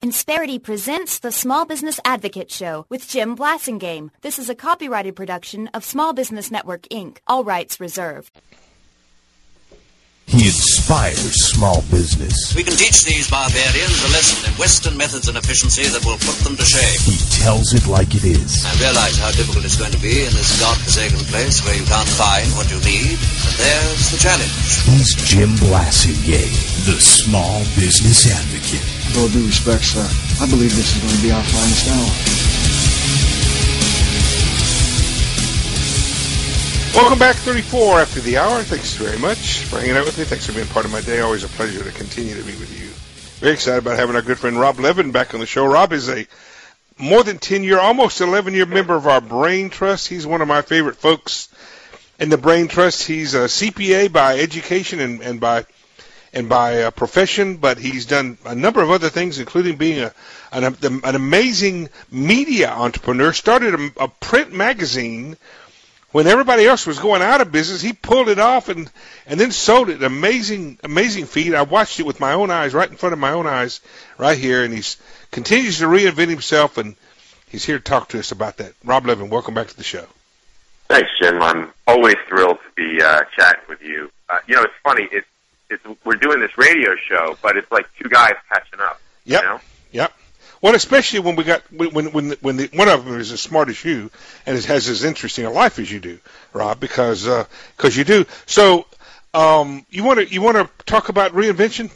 Insperity presents the Small Business Advocate Show with Jim Blasingame. This is a copyrighted production of Small Business Network, Inc. All rights reserved. He inspires small business. We can teach these barbarians a lesson in Western methods and efficiency that will put them to shame. He tells it like it is. I realize how difficult it's going to be in this godforsaken place where you can't find what you need, and there's the challenge. He's Jim Blasingame, the small business advocate. With all due respect, sir, I believe this is going to be our finest hour. Welcome back, 34 after the hour. Thanks very much for hanging out with me. Thanks for being part of my day. Always a pleasure to continue to be with you. Very excited about having our good friend Rob Levin back on the show. Rob is a more than 10-year, almost 11-year member of our Brain Trust. He's one of my favorite folks in the Brain Trust. He's a CPA by education and by profession, but he's done a number of other things, including being an amazing media entrepreneur. Started a print magazine when everybody else was going out of business. He pulled it off and then sold it. Amazing feat. I watched it with my own eyes, right in front of my own eyes, right here, and he continues to reinvent himself, and he's here to talk to us about that. Rob Levin, welcome back to the show. Thanks, Jim. I'm always thrilled to be chatting with you. It's funny. We're doing this radio show, but it's like two guys catching up. Yep. You know? Yep. Well, especially when one of them is as smart as you and has as interesting a life as you do, Rob, because you do. So, you want to talk about reinvention?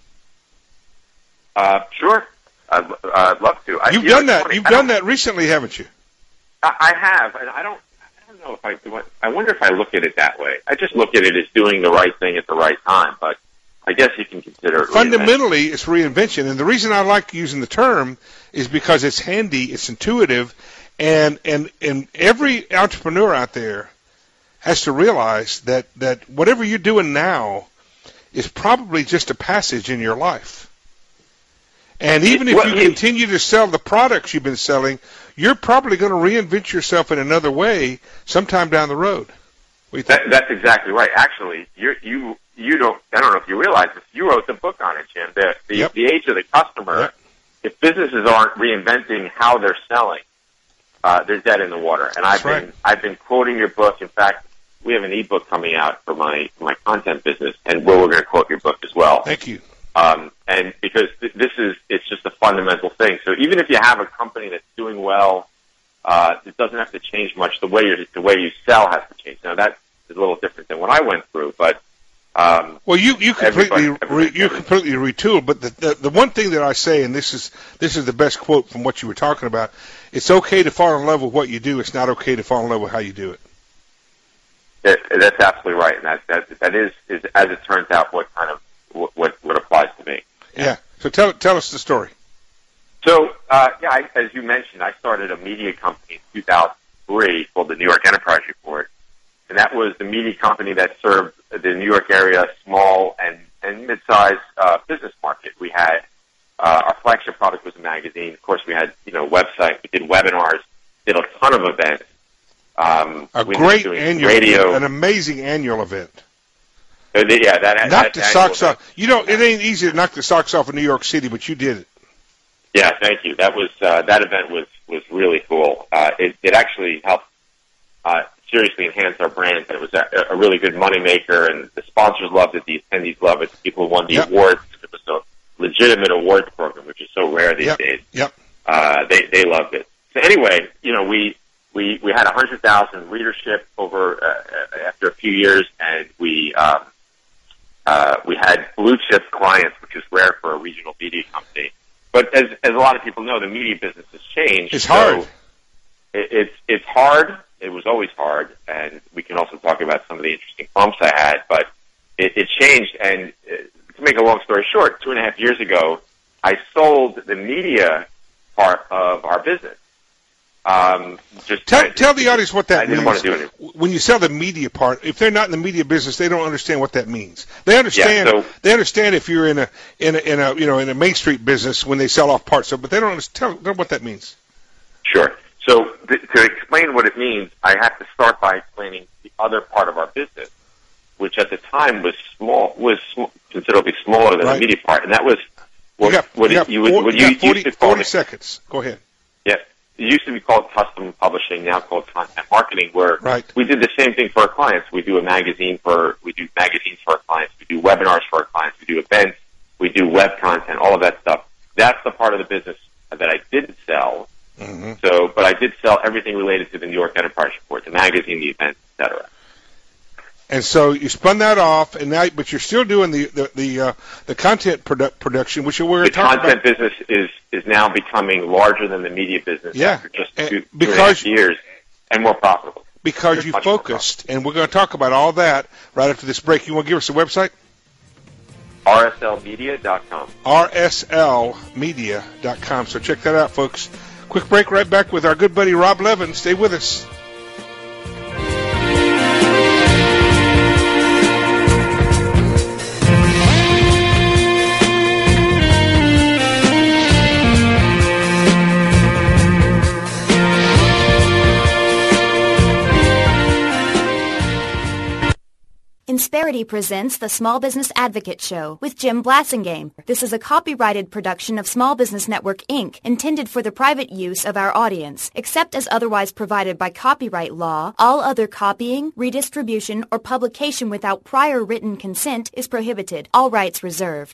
Sure. I'd love to. You've done that. You've done that recently, haven't you? I have, and I don't know if I do. I wonder if I look at it that way. I just look at it as doing the right thing at the right time, but I guess you can consider it fundamentally it's reinvention, and the reason I like using the term is because it's handy, it's intuitive, and every entrepreneur out there has to realize that whatever you're doing now is probably just a passage in your life. And even if you continue to sell the products you've been selling, you're probably going to reinvent yourself in another way sometime down the road. What do you think? That's exactly right. Actually, you don't. I don't know if you realize this. You wrote the book on it, Jim. The age of the customer. Yep. If businesses aren't reinventing how they're selling, they're dead in the water. And I've been quoting your book. In fact, we have an ebook coming out for my content business, and we're going to quote your book as well. Thank you. And because it's just a fundamental thing. So even if you have a company that's doing well, it doesn't have to change much. The way you sell has to change. Now that is a little different than what I went through, but. Well, you completely retooled, but the one thing that I say, and this is the best quote from what you were talking about, it's okay to fall in love with what you do. It's not okay to fall in love with how you do it. That's absolutely right, and that is as it turns out what applies to me. Yeah. So tell us the story. So as you mentioned, I started a media company in 2003 called the New York Enterprise Report. And that was the media company that served the New York area small and mid-sized business market. We had our flagship product was a magazine. Of course, we had website. We did webinars. Did a ton of events. A great annual radio, an amazing annual event. Knocked the socks off. It ain't easy to knock the socks off of New York City, but you did it. Yeah, thank you. That was that event was really cool. It actually helped. Seriously enhance our brand. It was a really good moneymaker, and the sponsors loved it, the attendees loved it, the people who won the awards. It was a legitimate awards program, which is so rare these days. Yep. They loved it. So anyway, we had 100,000 readership over after a few years, and we had blue chip clients, which is rare for a regional media company. But as a lot of people know, the media business has changed. It's hard. So it's hard. It was always hard, and we can also talk about some of the interesting bumps I had, but it changed, and to make a long story short, 2.5 years ago, I sold the media part of our business. Tell the audience what that means. I didn't want to do it. When you sell the media part, if they're not in the media business, they don't understand what that means. They understand. Yeah, they understand if you're in a Main Street business when they sell off parts of it, but they don't understand what that means. Sure. So to explain what it means, I have to start by explaining the other part of our business, which at the time was considerably smaller than the media part, and that was What you got you used to call 40 it, seconds. Go ahead. yeah, it used to be called custom publishing, now called content marketing, where Right. we did the same thing for our clients. We do magazines for our clients. We do webinars for our clients. We do events. We do web content, all of that stuff. That's the part of the business that I didn't sell. Mm-hmm. But I did sell everything related to the New York Enterprise Report, the magazine, the events, etc. And so you spun that off, and now, but you're still doing the content production, which we're The talking content about. business is now becoming larger than the media business Yeah. after just And two and a because- half years, and more profitable. Because It's you much more focused, and we're going to talk about all that right after this break. You want to give us a website? RSLmedia.com. rslmedia.com. So check that out, folks. Quick break, right back with our good buddy Rob Levin. Stay with us. Insperity presents the Small Business Advocate Show with Jim Blasingame. This is a copyrighted production of Small Business Network, Inc., intended for the private use of our audience. Except as otherwise provided by copyright law, all other copying, redistribution, or publication without prior written consent is prohibited. All rights reserved.